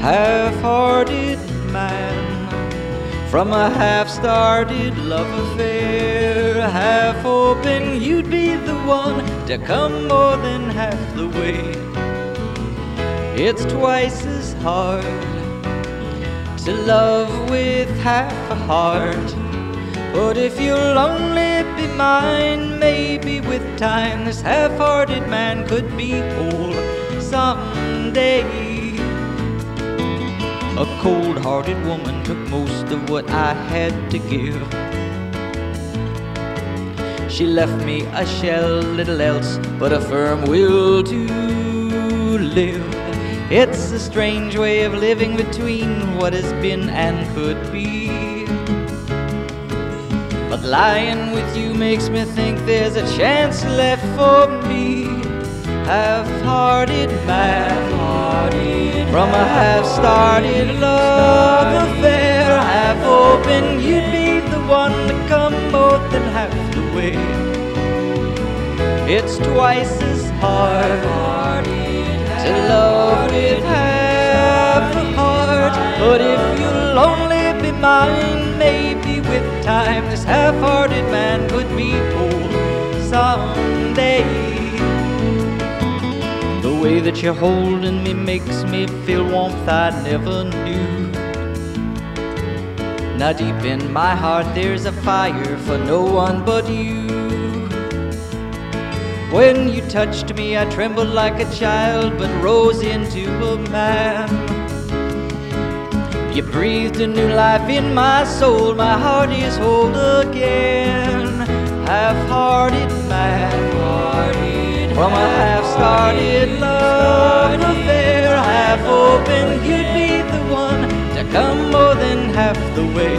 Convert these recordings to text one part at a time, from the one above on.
half-hearted man. From a half-started love affair, half hoping you'd be the one to come more than half the way. It's twice as hard to love with half a heart, but if you'll only be mine, maybe with time this half-hearted man could be whole someday. A cold-hearted woman took most of what I had to give. She left me a shell, little else but a firm will to live. It's a strange way of living between what has been and could be. But lying with you makes me think there's a chance left for me. Half-hearted man, from a half-started love affair, half hoping you'd be the one to come more than half the way. It's twice as hard to love with half a heart, but if you'll only be mine, maybe with time this half-hearted man could be whole someday. The way that you're holding me makes me feel warmth I never knew. Now deep in my heart there's a fire for no one but you. When you touched me I trembled like a child but rose into a man. You breathed a new life in my soul, my heart is whole again. Half-hearted man, from a half-started love affair, half hoping you'd be the one to come more than half the way.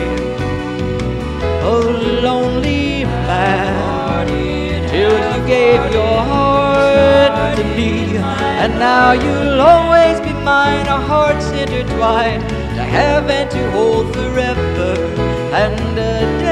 A lonely man, till you gave your heart to me, and now you'll always be mine, our hearts intertwined, to have and to hold forever and a day.